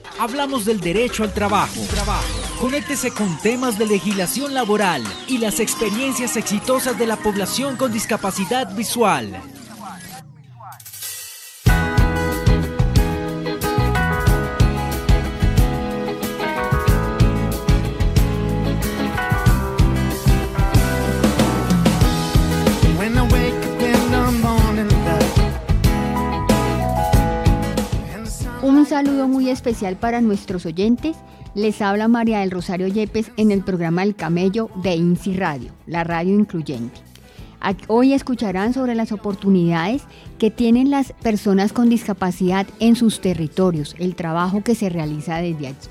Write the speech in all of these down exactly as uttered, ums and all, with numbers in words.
Hablamos del derecho al trabajo. Trabajo. Conéctese con temas de legislación laboral y las experiencias exitosas de la población con discapacidad visual. Un saludo muy especial para nuestros oyentes. Les habla María del Rosario Yepes en el programa El Camello de INSI Radio, la radio incluyente. Hoy escucharán sobre las oportunidades que tienen las personas con discapacidad en sus territorios, el trabajo que se realiza desde allí.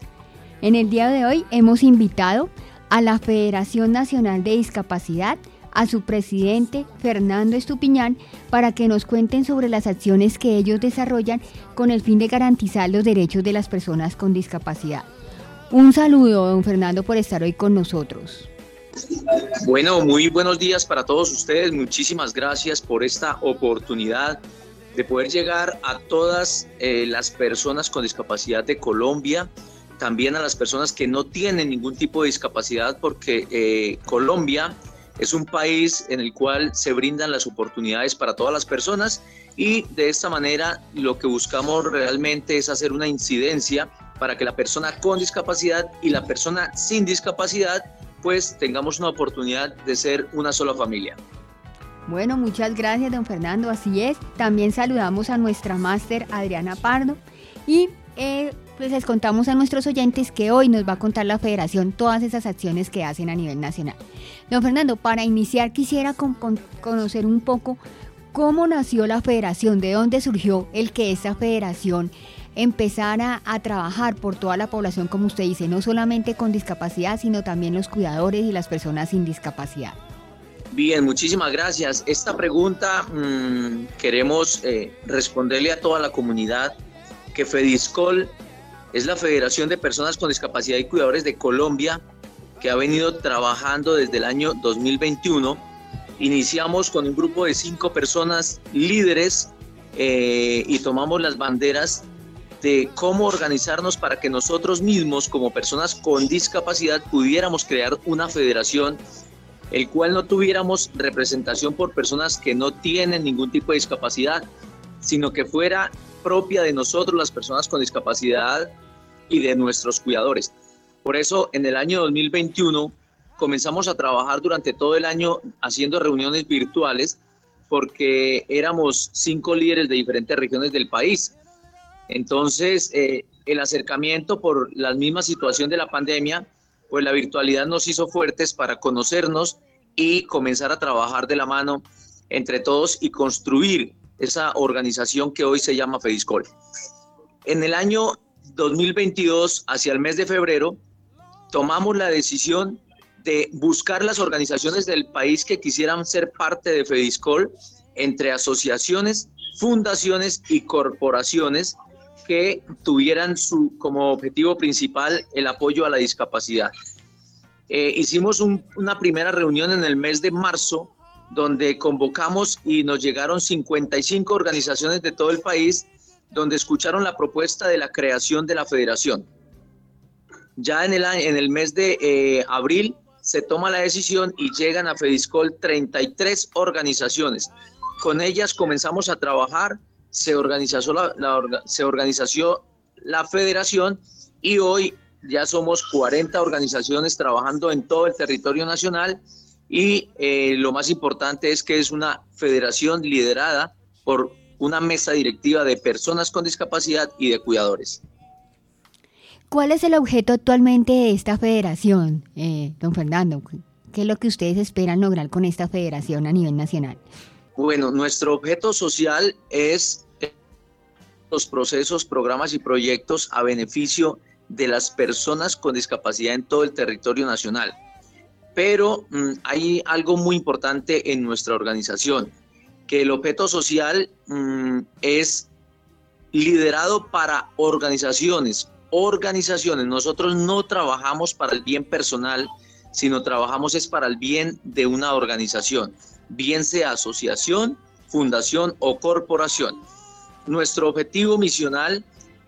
En el día de hoy hemos invitado a la Federación Nacional de Discapacidad, a su presidente Fernando Estupiñán, para que nos cuenten sobre las acciones que ellos desarrollan con el fin de garantizar los derechos de las personas con discapacidad. Un saludo, don Fernando, por estar hoy con nosotros. Bueno, muy buenos días para todos ustedes. Muchísimas gracias por esta oportunidad de poder llegar a todas eh, las personas con discapacidad de Colombia, también a las personas que no tienen ningún tipo de discapacidad, porque eh, Colombia es un país en el cual se brindan las oportunidades para todas las personas, y de esta manera lo que buscamos realmente es hacer una incidencia para que la persona con discapacidad y la persona sin discapacidad pues tengamos una oportunidad de ser una sola familia. Bueno, muchas gracias, don Fernando, así es. También saludamos a nuestra máster Adriana Pardo y eh, pues les contamos a nuestros oyentes que hoy nos va a contar la Federación todas esas acciones que hacen a nivel nacional. Don Fernando, para iniciar quisiera con, con, conocer un poco cómo nació la Federación, de dónde surgió el que esta Federación empezara a trabajar por toda la población, como usted dice, no solamente con discapacidad, sino también los cuidadores y las personas sin discapacidad. Bien, muchísimas gracias. Esta pregunta mmm, queremos eh, responderle a toda la comunidad que FEDISCOL es la Federación de Personas con Discapacidad y Cuidadores de Colombia, que ha venido trabajando desde el año dos mil veintiuno. Iniciamos con un grupo de cinco personas líderes eh, y tomamos las banderas de cómo organizarnos para que nosotros mismos, como personas con discapacidad, pudiéramos crear una federación, el cual no tuviéramos representación por personas que no tienen ningún tipo de discapacidad, sino que fuera propia de nosotros, las personas con discapacidad, y de nuestros cuidadores. Por eso, en el año dos mil veintiuno, comenzamos a trabajar durante todo el año haciendo reuniones virtuales, porque éramos cinco líderes de diferentes regiones del país. Entonces, eh, el acercamiento por la misma situación de la pandemia, pues la virtualidad nos hizo fuertes para conocernos y comenzar a trabajar de la mano entre todos y construir esa organización que hoy se llama FEDISCOL. En el año dos mil veintidós, hacia el mes de febrero, tomamos la decisión de buscar las organizaciones del país que quisieran ser parte de FEDISCOL, entre asociaciones, fundaciones y corporaciones que tuvieran su, como objetivo principal el apoyo a la discapacidad. Eh, hicimos un, una primera reunión en el mes de marzo, donde convocamos y nos llegaron cincuenta y cinco organizaciones de todo el país, donde escucharon la propuesta de la creación de la federación. Ya en el, en el mes de eh, abril se toma la decisión y llegan a FEDISCOL treinta y tres organizaciones. Con ellas comenzamos a trabajar, se organizó la, la, se organizó la federación y hoy ya somos cuarenta organizaciones trabajando en todo el territorio nacional, y eh, lo más importante es que es una federación liderada por una mesa directiva de personas con discapacidad y de cuidadores. ¿Cuál es el objeto actualmente de esta federación, eh, don Fernando? ¿Qué es lo que ustedes esperan lograr con esta federación a nivel nacional? Bueno, nuestro objeto social es los procesos, programas y proyectos a beneficio de las personas con discapacidad en todo el territorio nacional. Pero mmm, hay algo muy importante en nuestra organización, que el objeto social mmm, es liderado para organizaciones, organizaciones. Nosotros no trabajamos para el bien personal, sino trabajamos es para el bien de una organización, bien sea asociación, fundación o corporación. Nuestro objetivo misional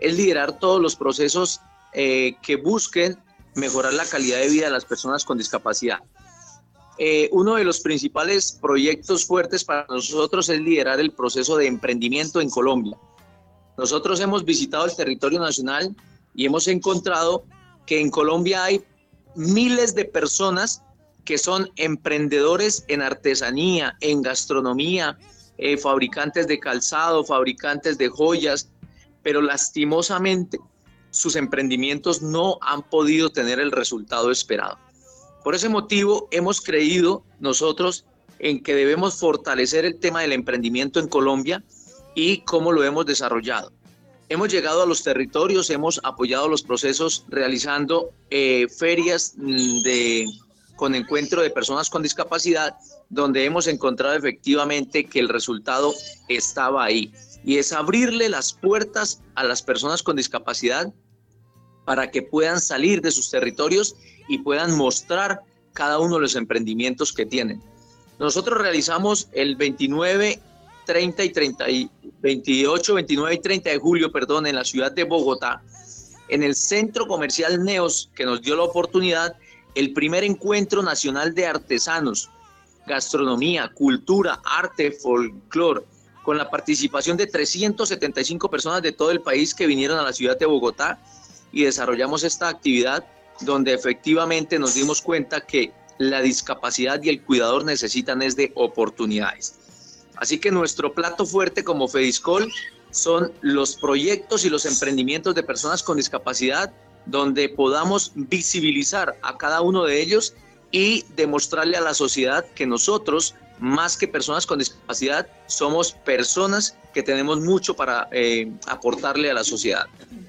es liderar todos los procesos eh, que busquen mejorar la calidad de vida de las personas con discapacidad. Eh, uno de los principales proyectos fuertes para nosotros es liderar el proceso de emprendimiento en Colombia. Nosotros hemos visitado el territorio nacional y hemos encontrado que en Colombia hay miles de personas que son emprendedores en artesanía, en gastronomía, eh, fabricantes de calzado, fabricantes de joyas, pero lastimosamente sus emprendimientos no han podido tener el resultado esperado. Por ese motivo hemos creído nosotros en que debemos fortalecer el tema del emprendimiento en Colombia y cómo lo hemos desarrollado. Hemos llegado a los territorios, hemos apoyado los procesos realizando eh, ferias de, con encuentro de personas con discapacidad, donde hemos encontrado efectivamente que el resultado estaba ahí. Y es abrirle las puertas a las personas con discapacidad para que puedan salir de sus territorios y puedan mostrar cada uno de los emprendimientos que tienen. Nosotros realizamos el veintinueve, treinta y treinta, veintiocho, veintinueve y treinta de julio, perdón, en la ciudad de Bogotá, en el Centro Comercial Neos, que nos dio la oportunidad, el primer encuentro nacional de artesanos, gastronomía, cultura, arte, folclore, con la participación de trescientas setenta y cinco personas de todo el país que vinieron a la ciudad de Bogotá, y desarrollamos esta actividad donde efectivamente nos dimos cuenta que la discapacidad y el cuidador necesitan es de oportunidades. Así que nuestro plato fuerte como Fediscol son los proyectos y los emprendimientos de personas con discapacidad, donde podamos visibilizar a cada uno de ellos y demostrarle a la sociedad que nosotros, más que personas con discapacidad, somos personas que tenemos mucho para eh, aportarle a la sociedad.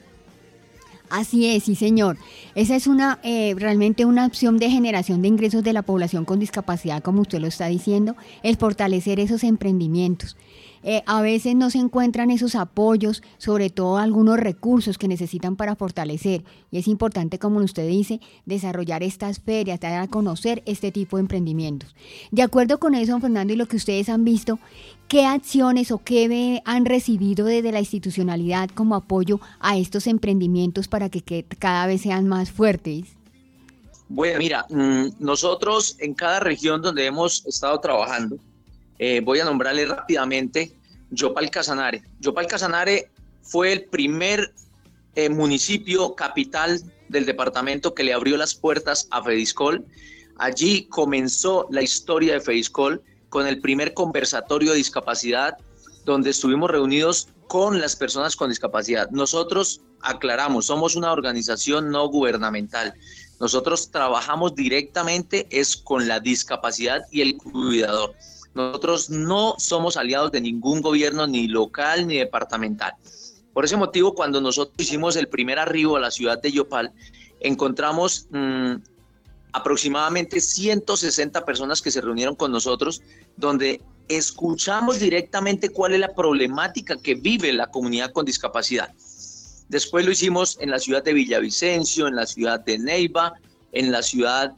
Así es, sí señor. Esa es una eh, realmente una opción de generación de ingresos de la población con discapacidad, como usted lo está diciendo, el fortalecer esos emprendimientos. Eh, a veces no se encuentran esos apoyos, sobre todo algunos recursos que necesitan para fortalecer. Y es importante, como usted dice, desarrollar estas ferias, dar a conocer este tipo de emprendimientos. De acuerdo con eso, don Fernando, y lo que ustedes han visto, ¿qué acciones o qué han recibido desde la institucionalidad como apoyo a estos emprendimientos para que, que cada vez sean más fuertes? Bueno, mira, nosotros en cada región donde hemos estado trabajando, Eh, voy a nombrarle rápidamente Yopal Casanare. Yopal Casanare fue el primer eh, municipio capital del departamento que le abrió las puertas a Fediscol. Allí comenzó la historia de Fediscol con el primer conversatorio de discapacidad, donde estuvimos reunidos con las personas con discapacidad. Nosotros, aclaramos, somos una organización no gubernamental. Nosotros trabajamos directamente es con la discapacidad y el cuidador. Nosotros no somos aliados de ningún gobierno, ni local ni departamental. Por ese motivo, cuando nosotros hicimos el primer arribo a la ciudad de Yopal, encontramos mmm, aproximadamente ciento sesenta personas que se reunieron con nosotros, donde escuchamos directamente cuál es la problemática que vive la comunidad con discapacidad. Después lo hicimos en la ciudad de Villavicencio, en la ciudad de Neiva, en la ciudad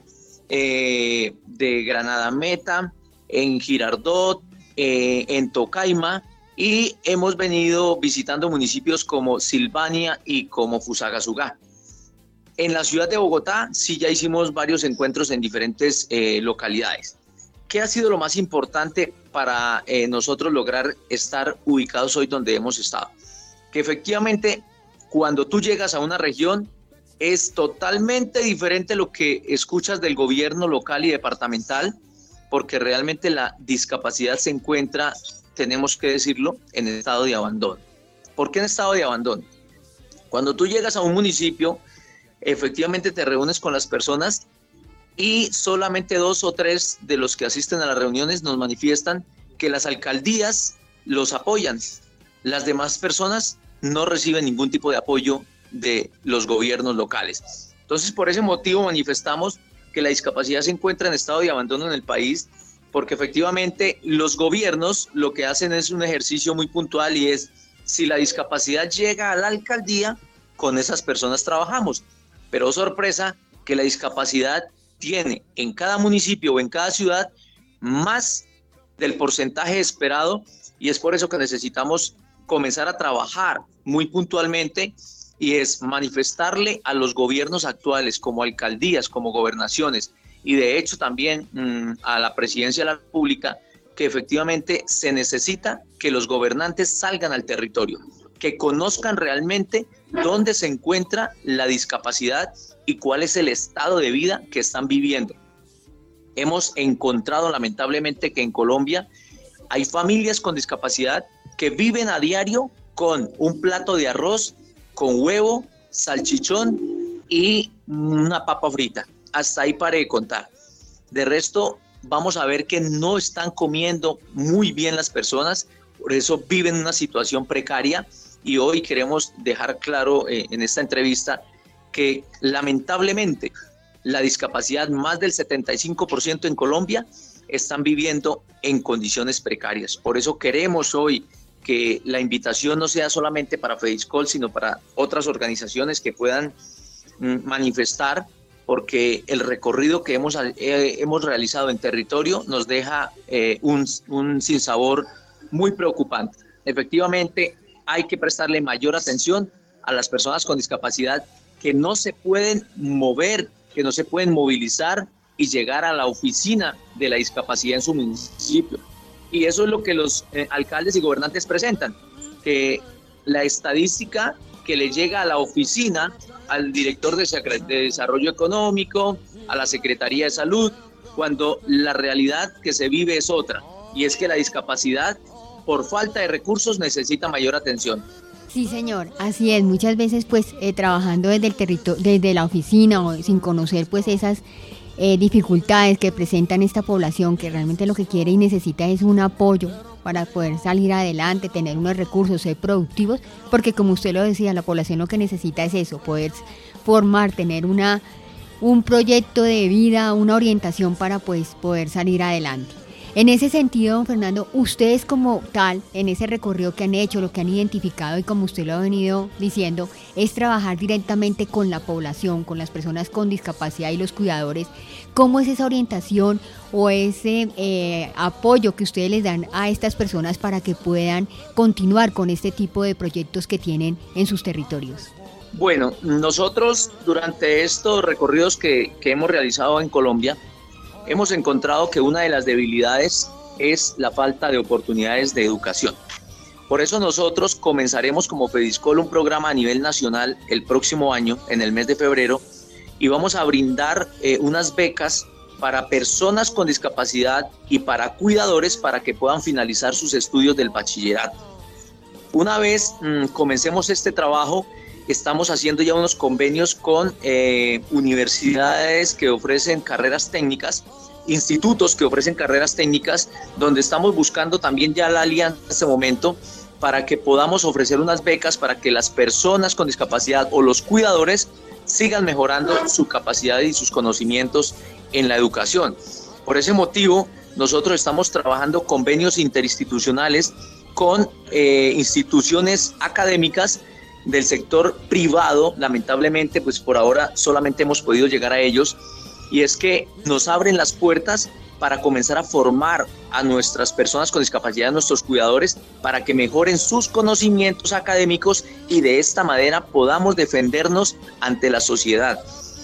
eh, de Granada Meta, en Girardot, eh, en Tocaima, y hemos venido visitando municipios como Silvania y como Fusagasugá. En la ciudad de Bogotá sí ya hicimos varios encuentros en diferentes eh, localidades. ¿Qué ha sido lo más importante para eh, nosotros lograr estar ubicados hoy donde hemos estado? Que efectivamente cuando tú llegas a una región es totalmente diferente lo que escuchas del gobierno local y departamental, porque realmente la discapacidad se encuentra, tenemos que decirlo, en estado de abandono. ¿Por qué en estado de abandono? Cuando tú llegas a un municipio, efectivamente te reúnes con las personas y solamente dos o tres de los que asisten a las reuniones nos manifiestan que las alcaldías los apoyan. Las demás personas no reciben ningún tipo de apoyo de los gobiernos locales. Entonces, por ese motivo manifestamos que la discapacidad se encuentra en estado de abandono en el país, porque efectivamente los gobiernos lo que hacen es un ejercicio muy puntual y es, si la discapacidad llega a la alcaldía, con esas personas trabajamos. Pero sorpresa que la discapacidad tiene en cada municipio o en cada ciudad más del porcentaje esperado, y es por eso que necesitamos comenzar a trabajar muy puntualmente, y es manifestarle a los gobiernos actuales, como alcaldías, como gobernaciones, y de hecho también mmm, a la presidencia de la República, que efectivamente se necesita que los gobernantes salgan al territorio, que conozcan realmente dónde se encuentra la discapacidad y cuál es el estado de vida que están viviendo. Hemos encontrado lamentablemente que en Colombia hay familias con discapacidad que viven a diario con un plato de arroz, con huevo, salchichón y una papa frita. Hasta ahí pare de contar. De resto, vamos a ver que no están comiendo muy bien las personas, por eso viven una situación precaria, y hoy queremos dejar claro eh, en esta entrevista que lamentablemente la discapacidad, más del setenta y cinco por ciento en Colombia, están viviendo en condiciones precarias. Por eso queremos hoy que la invitación no sea solamente para FEDISCOL, sino para otras organizaciones que puedan mm, manifestar, porque el recorrido que hemos, eh, hemos realizado en territorio nos deja eh, un, un sinsabor muy preocupante. Efectivamente, hay que prestarle mayor atención a las personas con discapacidad que no se pueden mover, que no se pueden movilizar y llegar a la oficina de la discapacidad en su municipio. Y eso es lo que los eh, alcaldes y gobernantes presentan, que la estadística que le llega a la oficina, al director de, de Desarrollo Económico, a la Secretaría de Salud, cuando la realidad que se vive es otra, y es que la discapacidad, por falta de recursos, necesita mayor atención. Sí, señor, así es. Muchas veces, pues, eh, trabajando desde el territorio, desde la oficina, o sin conocer, pues, esas eh, dificultades que presentan esta población, que realmente lo que quiere y necesita es un apoyo para poder salir adelante, tener unos recursos, ser productivos, porque como usted lo decía, la población lo que necesita es eso, poder formar, tener una un proyecto de vida, una orientación para, pues, poder salir adelante. En ese sentido, don Fernando, ustedes como tal, en ese recorrido que han hecho, lo que han identificado y como usted lo ha venido diciendo, es trabajar directamente con la población, con las personas con discapacidad y los cuidadores. ¿Cómo es esa orientación o ese eh, apoyo que ustedes les dan a estas personas para que puedan continuar con este tipo de proyectos que tienen en sus territorios? Bueno, nosotros durante estos recorridos que, que hemos realizado en Colombia, hemos encontrado que una de las debilidades es la falta de oportunidades de educación. Por eso nosotros comenzaremos como FEDISCOL un programa a nivel nacional el próximo año, en el mes de febrero, y vamos a brindar eh, unas becas para personas con discapacidad y para cuidadores para que puedan finalizar sus estudios del bachillerato. Una vez mmm, comencemos este trabajo, estamos haciendo ya unos convenios con eh, universidades que ofrecen carreras técnicas, institutos que ofrecen carreras técnicas, donde estamos buscando también ya la alianza en este momento para que podamos ofrecer unas becas para que las personas con discapacidad o los cuidadores sigan mejorando su capacidad y sus conocimientos en la educación. Por ese motivo, nosotros estamos trabajando convenios interinstitucionales con eh, instituciones académicas del sector privado. Lamentablemente, pues por ahora solamente hemos podido llegar a ellos, y es que nos abren las puertas para comenzar a formar a nuestras personas con discapacidad, a nuestros cuidadores, para que mejoren sus conocimientos académicos y de esta manera podamos defendernos ante la sociedad.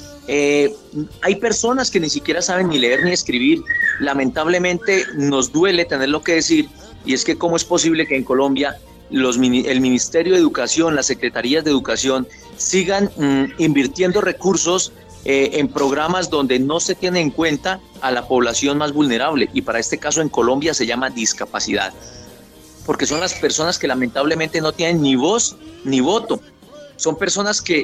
Eh, hay personas que ni siquiera saben ni leer ni escribir. Lamentablemente nos duele tenerlo que decir, y es que cómo es posible que en Colombia Los, el Ministerio de Educación, las Secretarías de Educación sigan mmm, invirtiendo recursos eh, en programas donde no se tiene en cuenta a la población más vulnerable, y para este caso en Colombia se llama discapacidad, porque son las personas que lamentablemente no tienen ni voz ni voto. Son personas que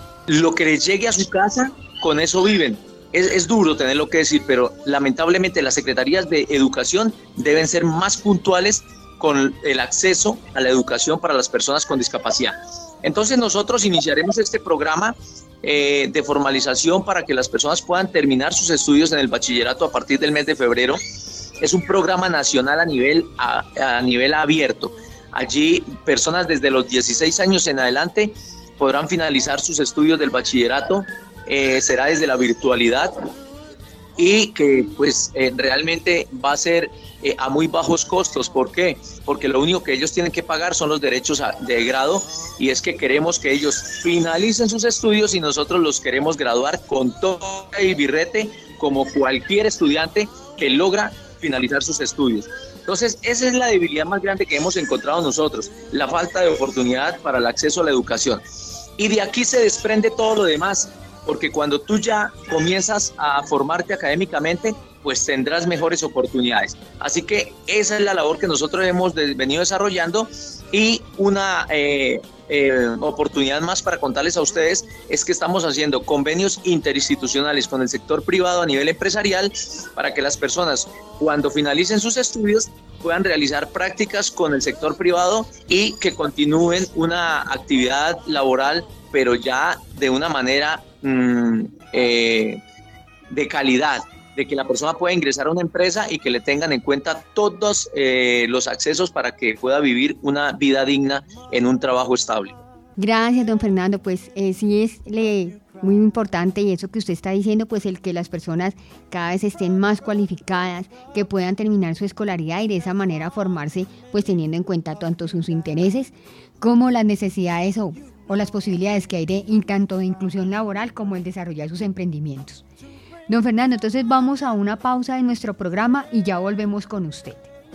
lo que les llegue a su casa, con eso viven. Es, es duro tenerlo que decir, pero lamentablemente las Secretarías de Educación deben ser más puntuales con el acceso a la educación para las personas con discapacidad. Entonces nosotros iniciaremos este programa eh, de formalización para que las personas puedan terminar sus estudios en el bachillerato a partir del mes de febrero. Es un programa nacional a nivel, a, a nivel abierto. Allí personas desde los dieciséis años en adelante podrán finalizar sus estudios del bachillerato. Eh, será desde la virtualidad. y que pues eh, realmente va a ser eh, a muy bajos costos. ¿Por qué? Porque lo único que ellos tienen que pagar son los derechos a, de grado, y es que queremos que ellos finalicen sus estudios y nosotros los queremos graduar con todo y birrete como cualquier estudiante que logra finalizar sus estudios. Entonces, esa es la debilidad más grande que hemos encontrado nosotros, la falta de oportunidad para el acceso a la educación. Y de aquí se desprende todo lo demás, porque cuando tú ya comienzas a formarte académicamente, pues tendrás mejores oportunidades. Así que esa es la labor que nosotros hemos de, venido desarrollando, y una eh, eh, oportunidad más para contarles a ustedes es que estamos haciendo convenios interinstitucionales con el sector privado a nivel empresarial para que las personas, cuando finalicen sus estudios, puedan realizar prácticas con el sector privado y que continúen una actividad laboral, pero ya de una manera mmm, eh, de calidad, de que la persona pueda ingresar a una empresa y que le tengan en cuenta todos eh, los accesos para que pueda vivir una vida digna en un trabajo estable. Gracias, don Fernando. Pues eh, sí es le, muy importante, y eso que usted está diciendo, pues el que las personas cada vez estén más cualificadas, que puedan terminar su escolaridad y de esa manera formarse, pues teniendo en cuenta tanto sus intereses como las necesidades o, o las posibilidades que hay de tanto de inclusión laboral como el desarrollar sus emprendimientos. Don Fernando, entonces vamos a una pausa de nuestro programa y ya volvemos con usted.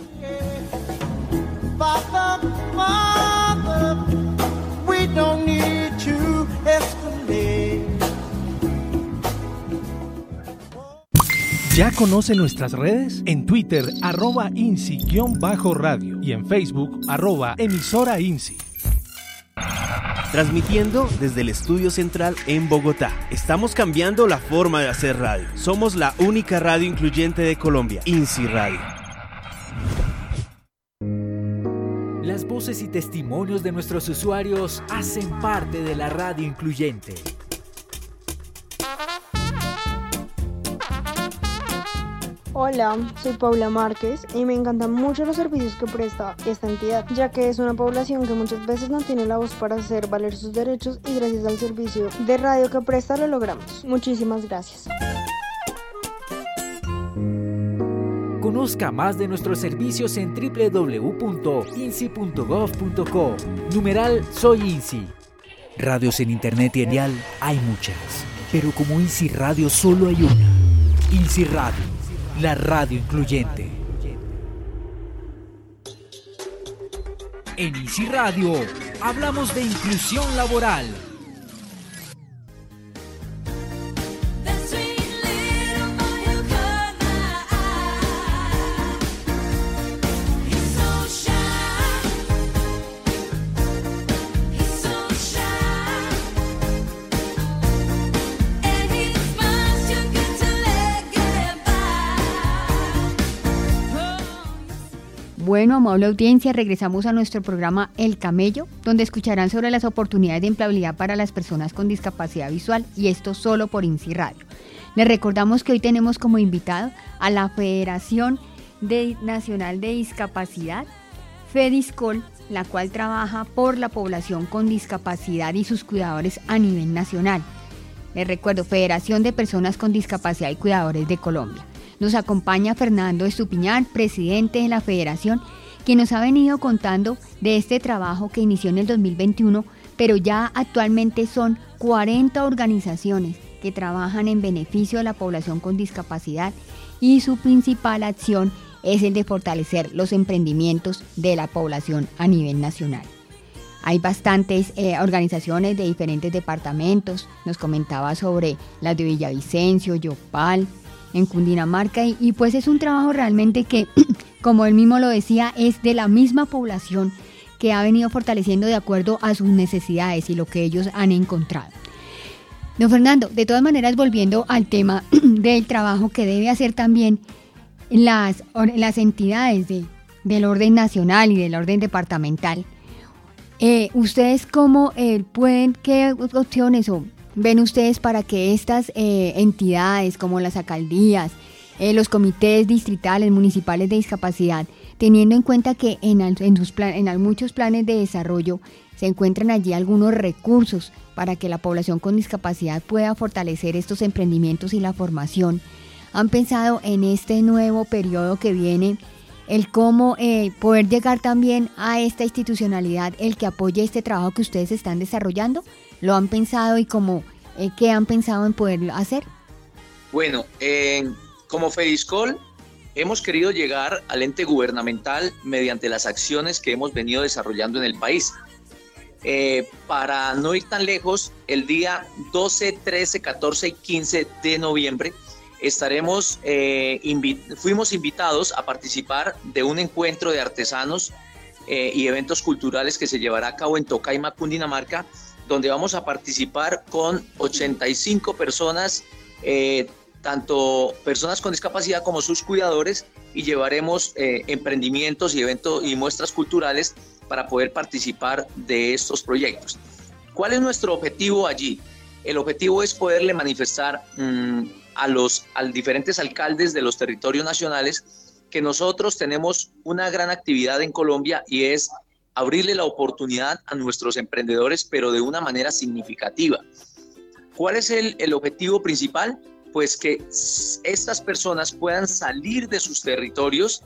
¿Ya conoce nuestras redes? En Twitter, arroba INSI-radio y en Facebook, arroba emisora INSI. Transmitiendo desde el estudio central en Bogotá. Estamos cambiando la forma de hacer radio. Somos la única radio incluyente de Colombia, INSI Radio. Las voces y testimonios de nuestros usuarios hacen parte de la radio incluyente. Hola, soy Paula Márquez y me encantan mucho los servicios que presta esta entidad, ya que es una población que muchas veces no tiene la voz para hacer valer sus derechos, y gracias al servicio de radio que presta lo logramos. Muchísimas gracias. Conozca más de nuestros servicios en doble u doble u doble u punto insi punto gov punto co. Numeral Soy INSI. Radios en internet y en dial hay muchas, pero como INSI Radio solo hay una. INSI Radio, la radio incluyente. En INSI Radio hablamos de inclusión laboral. Bueno, amable audiencia, regresamos a nuestro programa El Camello, donde escucharán sobre las oportunidades de empleabilidad para las personas con discapacidad visual, y esto solo por INSI Radio. Les recordamos que hoy tenemos como invitado a la Federación de Nacional de Discapacidad, FEDISCOL, la cual trabaja por la población con discapacidad y sus cuidadores a nivel nacional. Les recuerdo, Federación de Personas con Discapacidad y Cuidadores de Colombia. Nos acompaña Fernando Estupiñán, presidente de la federación, quien nos ha venido contando de este trabajo que inició en el dos mil veintiuno, pero ya actualmente son cuarenta organizaciones que trabajan en beneficio de la población con discapacidad, y su principal acción es el de fortalecer los emprendimientos de la población a nivel nacional. Hay bastantes eh, organizaciones de diferentes departamentos. Nos comentaba sobre las de Villavicencio, Yopal, en Cundinamarca, y, y pues es un trabajo realmente que, como él mismo lo decía, es de la misma población que ha venido fortaleciendo de acuerdo a sus necesidades y lo que ellos han encontrado. Don Fernando, de todas maneras, volviendo al tema del trabajo que debe hacer también las, las entidades de, del orden nacional y del orden departamental, eh, ¿ustedes cómo eh, pueden, qué opciones o ven ustedes para que estas eh, entidades como las alcaldías, eh, los comités distritales, municipales de discapacidad, teniendo en cuenta que en, en, sus plan, en muchos planes de desarrollo se encuentran allí algunos recursos para que la población con discapacidad pueda fortalecer estos emprendimientos y la formación, han pensado en este nuevo periodo que viene, el cómo eh, poder llegar también a esta institucionalidad, el que apoye este trabajo que ustedes están desarrollando? ¿Lo han pensado y cómo, eh, qué han pensado en poder hacer? Bueno, eh, como FEDISCOL hemos querido llegar al ente gubernamental mediante las acciones que hemos venido desarrollando en el país. Eh, para no ir tan lejos, el día doce, trece, catorce y quince de noviembre estaremos, eh, invi- fuimos invitados a participar de un encuentro de artesanos eh, y eventos culturales que se llevará a cabo en Tocaima, Cundinamarca, donde vamos a participar con ochenta y cinco personas, eh, tanto personas con discapacidad como sus cuidadores, y llevaremos eh, emprendimientos y eventos y muestras culturales para poder participar de estos proyectos. ¿Cuál es nuestro objetivo allí? El objetivo es poderle manifestar mmm, a los a diferentes alcaldes de los territorios nacionales que nosotros tenemos una gran actividad en Colombia, y es abrirle la oportunidad a nuestros emprendedores, pero de una manera significativa. ¿Cuál es el, el objetivo principal? Pues que estas personas puedan salir de sus territorios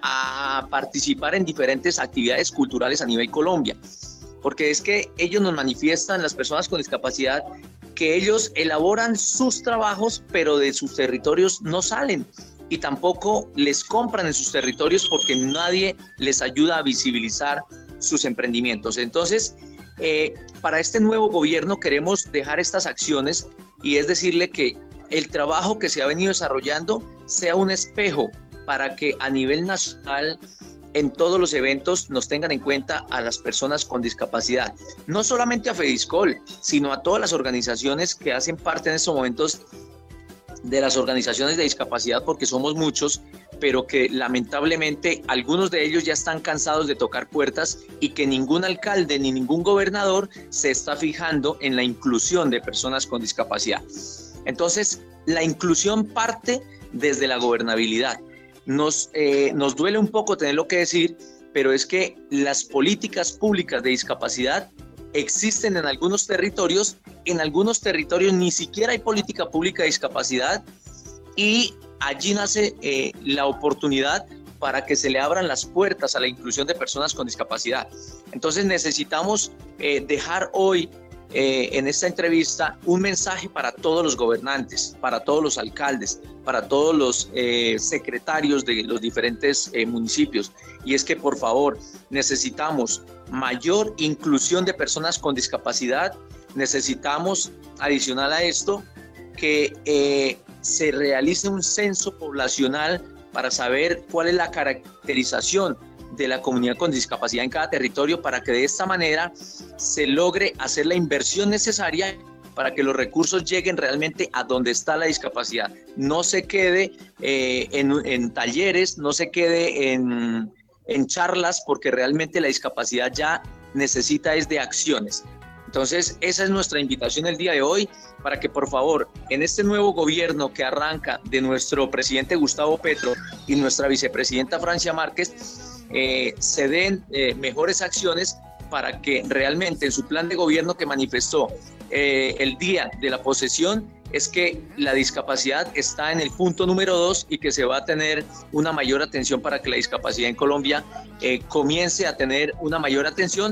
a participar en diferentes actividades culturales a nivel Colombia, porque es que ellos nos manifiestan, las personas con discapacidad, que ellos elaboran sus trabajos, pero de sus territorios no salen, y tampoco les compran en sus territorios porque nadie les ayuda a visibilizar sus emprendimientos. Entonces, eh, para este nuevo gobierno queremos dejar estas acciones, y es decirle que el trabajo que se ha venido desarrollando sea un espejo para que a nivel nacional, en todos los eventos, nos tengan en cuenta a las personas con discapacidad. No solamente a FEDISCOL, sino a todas las organizaciones que hacen parte en estos momentos de las organizaciones de discapacidad, porque somos muchos, pero que lamentablemente algunos de ellos ya están cansados de tocar puertas, y que ningún alcalde ni ningún gobernador se está fijando en la inclusión de personas con discapacidad. Entonces, la inclusión parte desde la gobernabilidad. Nos, eh, nos duele un poco tenerlo que decir, pero es que las políticas públicas de discapacidad existen en algunos territorios, en algunos territorios ni siquiera hay política pública de discapacidad, y allí nace eh, la oportunidad para que se le abran las puertas a la inclusión de personas con discapacidad. Entonces necesitamos eh, dejar hoy Eh, en esta entrevista un mensaje para todos los gobernantes, para todos los alcaldes, para todos los eh, secretarios de los diferentes eh, municipios, y es que por favor necesitamos mayor inclusión de personas con discapacidad. Necesitamos, adicional a esto, que eh, se realice un censo poblacional para saber cuál es la caracterización de la comunidad con discapacidad en cada territorio, para que de esta manera se logre hacer la inversión necesaria para que los recursos lleguen realmente a donde está la discapacidad. No se quede eh, en, en talleres, no se quede en, en charlas, porque realmente la discapacidad ya necesita es de acciones. Entonces, esa es nuestra invitación el día de hoy, para que por favor, en este nuevo gobierno que arranca de nuestro presidente Gustavo Petro y nuestra vicepresidenta Francia Márquez, Eh, se den eh, mejores acciones para que realmente en su plan de gobierno que manifestó eh, el día de la posesión, es que la discapacidad está en el punto número dos, y que se va a tener una mayor atención para que la discapacidad en Colombia eh, comience a tener una mayor atención.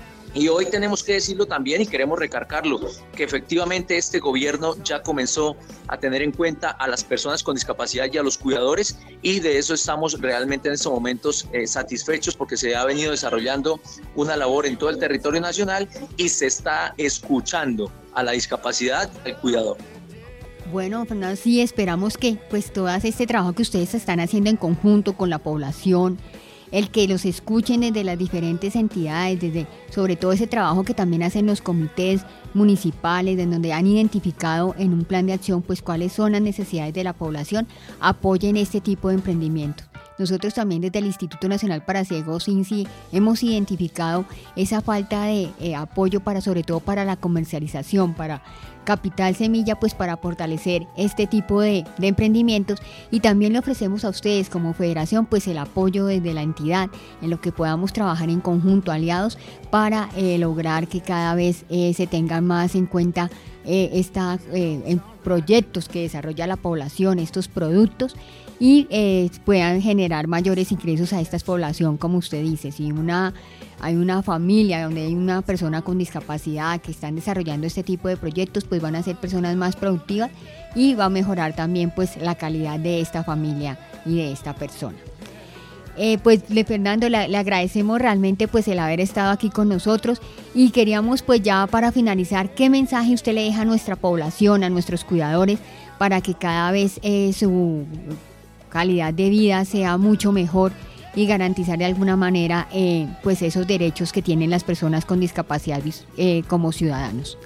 Y hoy tenemos que decirlo también, y queremos recargarlo, que efectivamente este gobierno ya comenzó a tener en cuenta a las personas con discapacidad y a los cuidadores, y de eso estamos realmente en estos momentos eh, satisfechos, porque se ha venido desarrollando una labor en todo el territorio nacional y se está escuchando a la discapacidad y al cuidador. Bueno, Fernando, sí, esperamos que pues todo este trabajo que ustedes están haciendo en conjunto con la población, el que los escuchen desde las diferentes entidades, desde sobre todo ese trabajo que también hacen los comités municipales, en donde han identificado en un plan de acción pues cuáles son las necesidades de la población, apoyen este tipo de emprendimientos. Nosotros también desde el Instituto Nacional para Ciegos, INSI, hemos identificado esa falta de eh, apoyo para, sobre todo para la comercialización, para capital semilla, pues para fortalecer este tipo de, de emprendimientos, y también le ofrecemos a ustedes como federación pues el apoyo desde la entidad en lo que podamos trabajar en conjunto, aliados, para eh, lograr que cada vez eh, se tengan más en cuenta eh, esta, eh, en proyectos que desarrolla la población, estos productos, y eh, puedan generar mayores ingresos a esta población, como usted dice. Si una, hay una familia donde hay una persona con discapacidad que están desarrollando este tipo de proyectos, pues van a ser personas más productivas y va a mejorar también pues la calidad de esta familia y de esta persona. Eh, pues le Fernando, le, le agradecemos realmente pues el haber estado aquí con nosotros, y queríamos pues ya para finalizar, ¿qué mensaje usted le deja a nuestra población, a nuestros cuidadores, para que cada vez eh, su calidad de vida sea mucho mejor y garantizar de alguna manera eh, pues esos derechos que tienen las personas con discapacidad eh, como ciudadanos?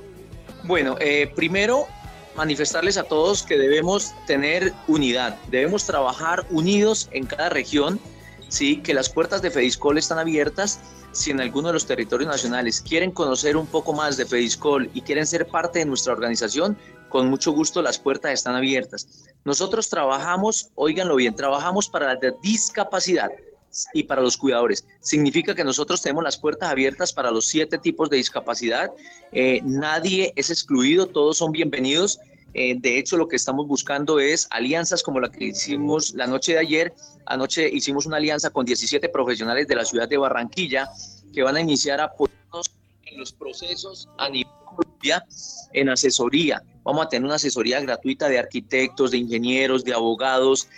Bueno, eh, primero manifestarles a todos que debemos tener unidad, debemos trabajar unidos en cada región, ¿sí? Que las puertas de FEDISCOL están abiertas. Si en alguno de los territorios nacionales quieren conocer un poco más de FEDISCOL y quieren ser parte de nuestra organización, con mucho gusto las puertas están abiertas. Nosotros trabajamos, óiganlo bien, trabajamos para la discapacidad y para los cuidadores. Significa que nosotros tenemos las puertas abiertas para los siete tipos de discapacidad. Eh, nadie es excluido, todos son bienvenidos. Eh, de hecho, lo que estamos buscando es alianzas como la que hicimos la noche de ayer. Anoche hicimos una alianza con diecisiete profesionales de la ciudad de Barranquilla que van a iniciar apoyarnos en los procesos a nivel Colombia en asesoría. Vamos a tener una asesoría gratuita de arquitectos, de ingenieros, de abogados,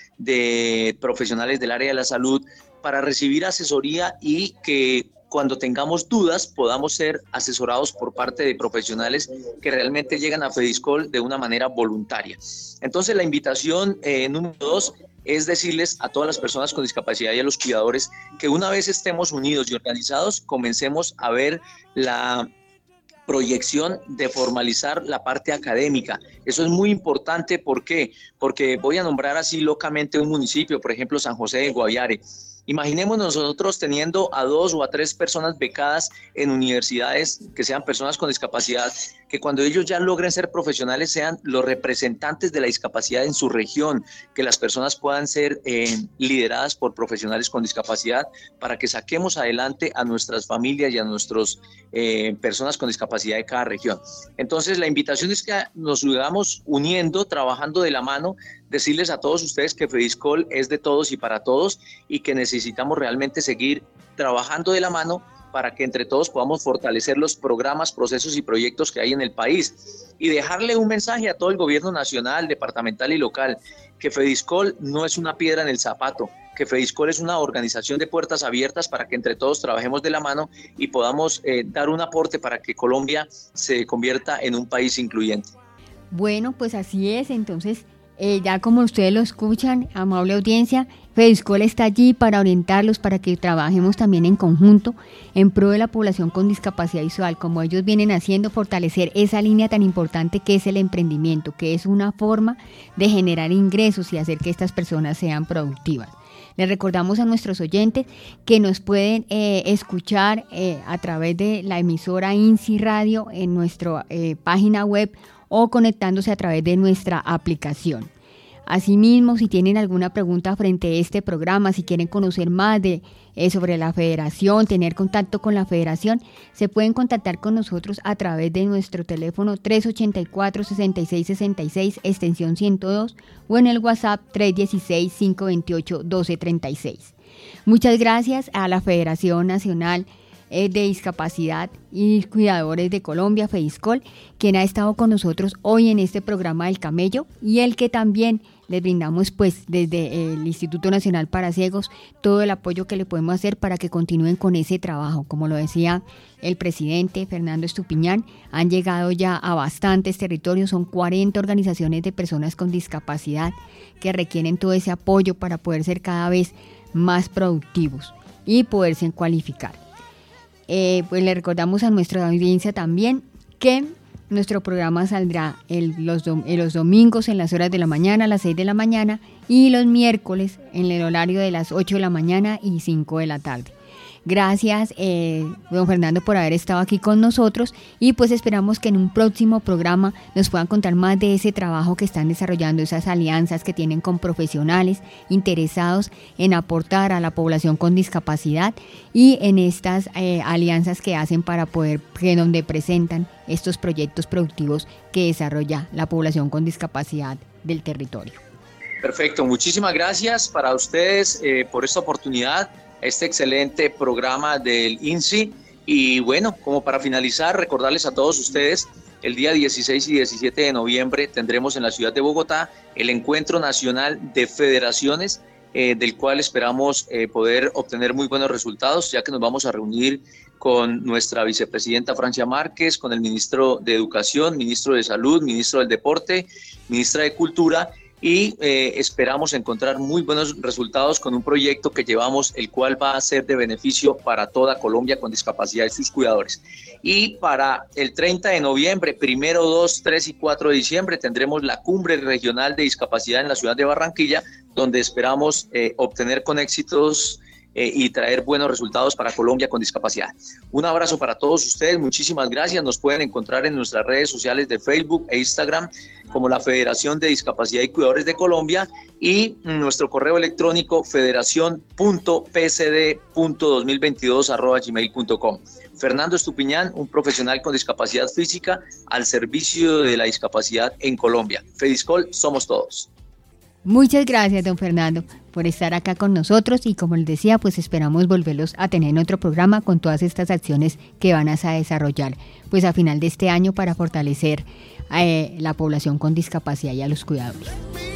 de profesionales del área de la salud, para recibir asesoría y que cuando tengamos dudas podamos ser asesorados por parte de profesionales que realmente llegan a FEDISCOL de una manera voluntaria. Entonces la invitación eh, número dos es decirles a todas las personas con discapacidad y a los cuidadores que una vez estemos unidos y organizados, comencemos a ver la proyección de formalizar la parte académica. Eso es muy importante. ¿Por qué? Porque voy a nombrar así locamente un municipio, por ejemplo San José de Guaviare. Imaginemos nosotros teniendo a dos o a tres personas becadas en universidades que sean personas con discapacidad, que cuando ellos ya logren ser profesionales sean los representantes de la discapacidad en su región, que las personas puedan ser eh, lideradas por profesionales con discapacidad para que saquemos adelante a nuestras familias y a nuestras eh, personas con discapacidad de cada región. Entonces la invitación es que nos sigamos uniendo, trabajando de la mano, decirles a todos ustedes que FEDISCOL es de todos y para todos y que necesitamos realmente seguir trabajando de la mano para que entre todos podamos fortalecer los programas, procesos y proyectos que hay en el país, y dejarle un mensaje a todo el gobierno nacional, departamental y local, que FEDISCOL no es una piedra en el zapato, que FEDISCOL es una organización de puertas abiertas para que entre todos trabajemos de la mano y podamos eh, dar un aporte para que Colombia se convierta en un país incluyente. Bueno, pues así es. Entonces, Eh, ya como ustedes lo escuchan, amable audiencia, FEDISCOL está allí para orientarlos, para que trabajemos también en conjunto en pro de la población con discapacidad visual, como ellos vienen haciendo, fortalecer esa línea tan importante que es el emprendimiento, que es una forma de generar ingresos y hacer que estas personas sean productivas. Les recordamos a nuestros oyentes que nos pueden eh, escuchar eh, a través de la emisora INSI Radio en nuestra eh, página web o conectándose a través de nuestra aplicación. Asimismo, si tienen alguna pregunta frente a este programa, si quieren conocer más de, eh, sobre la federación, tener contacto con la federación, se pueden contactar con nosotros a través de nuestro teléfono tres ochenta y cuatro, sesenta y seis sesenta y seis, extensión ciento dos, o en el WhatsApp tres dieciséis, cinco veintiocho, doce treinta y seis. Muchas gracias a la Federación Nacional de Discapacidad y Cuidadores de Colombia, FEDISCOL, quien ha estado con nosotros hoy en este programa del Camello, y el que también les brindamos pues desde el Instituto Nacional para Ciegos todo el apoyo que le podemos hacer para que continúen con ese trabajo. Como lo decía el presidente Fernando Estupiñán, han llegado ya a bastantes territorios, son cuarenta organizaciones de personas con discapacidad que requieren todo ese apoyo para poder ser cada vez más productivos y poderse cualificar. Eh, pues le recordamos a nuestra audiencia también que nuestro programa saldrá el, los, dom- los domingos en las horas de la mañana, a las seis de la mañana, y los miércoles en el horario de las ocho de la mañana y cinco de la tarde. Gracias, eh, don Fernando, por haber estado aquí con nosotros y pues esperamos que en un próximo programa nos puedan contar más de ese trabajo que están desarrollando, esas alianzas que tienen con profesionales interesados en aportar a la población con discapacidad y en estas eh, alianzas que hacen para poder, que donde presentan estos proyectos productivos que desarrolla la población con discapacidad del territorio. Perfecto, muchísimas gracias para ustedes eh, por esta oportunidad, este excelente programa del I N S I. Y bueno, como para finalizar, recordarles a todos ustedes, el día dieciséis y diecisiete de noviembre tendremos en la ciudad de Bogotá el Encuentro Nacional de Federaciones, eh, del cual esperamos eh, poder obtener muy buenos resultados, ya que nos vamos a reunir con nuestra vicepresidenta Francia Márquez, con el ministro de Educación, ministro de Salud, ministro del Deporte, ministra de Cultura, y eh, esperamos encontrar muy buenos resultados con un proyecto que llevamos, el cual va a ser de beneficio para toda Colombia con discapacidad y sus cuidadores. Y para el treinta de noviembre, primero, dos, tres y cuatro de diciembre, tendremos la Cumbre Regional de Discapacidad en la ciudad de Barranquilla, donde esperamos eh, obtener con éxitos eh, y traer buenos resultados para Colombia con discapacidad. Un abrazo para todos ustedes, muchísimas gracias. Nos pueden encontrar en nuestras redes sociales de Facebook e Instagram como la Federación de Discapacidad y Cuidadores de Colombia y nuestro correo electrónico federación punto p c d punto dos mil veintidós arroba gmail punto com. Fernando Estupiñán, un profesional con discapacidad física al servicio de la discapacidad en Colombia. Fediscol, somos todos. Muchas gracias, don Fernando, por estar acá con nosotros y como les decía, pues esperamos volverlos a tener en otro programa con todas estas acciones que van a desarrollar pues a final de este año para fortalecer eh, la población con discapacidad y a los cuidadores.